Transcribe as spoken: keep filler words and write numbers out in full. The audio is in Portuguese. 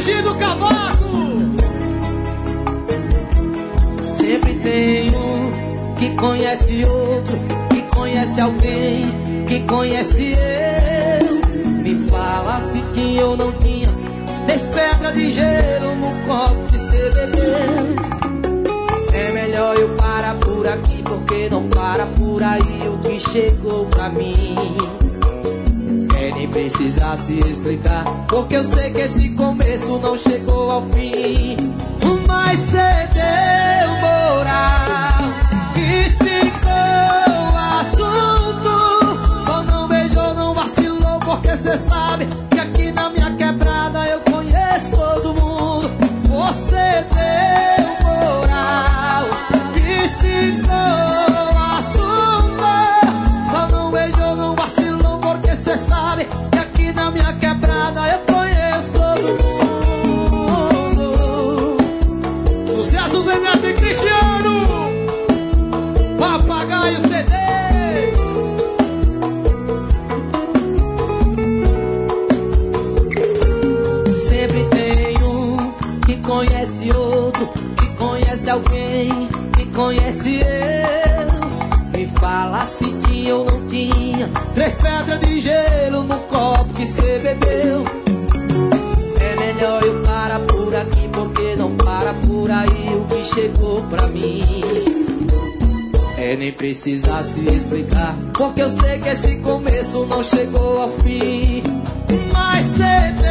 fugir do cavaco. Sempre tem um que conhece outro, que conhece alguém, que conhece eu. Me fala se tinha ou não tinha três pedras de gelo no copo que cê bebeu. É melhor eu parar por aqui, porque não para por aí o que chegou pra mim. É nem precisar se explicar, porque eu sei que esse começo não chegou ao fim. Mas cê deu moral, esticou o assunto. Só não beijou, não vacilou, porque cê sabe que aqui na minha quebrada eu conheço todo mundo. Você deu moral, esticou o assunto. Só não beijou, não vacilou, porque cê sabe que aqui na minha quebrada eu conheço todo mundo. Sucessos em Neto e Cristiano, Papagaio C D. Sempre tem um que conhece outro, que conhece alguém, que conhece eu. Me fala se tinha ou não tinha três pedras de gelo no copo que cê bebeu. É melhor eu parar por aqui, porque não para por aí o que chegou pra mim. É nem precisar se explicar, porque eu sei que esse começo não chegou ao fim. Mas cê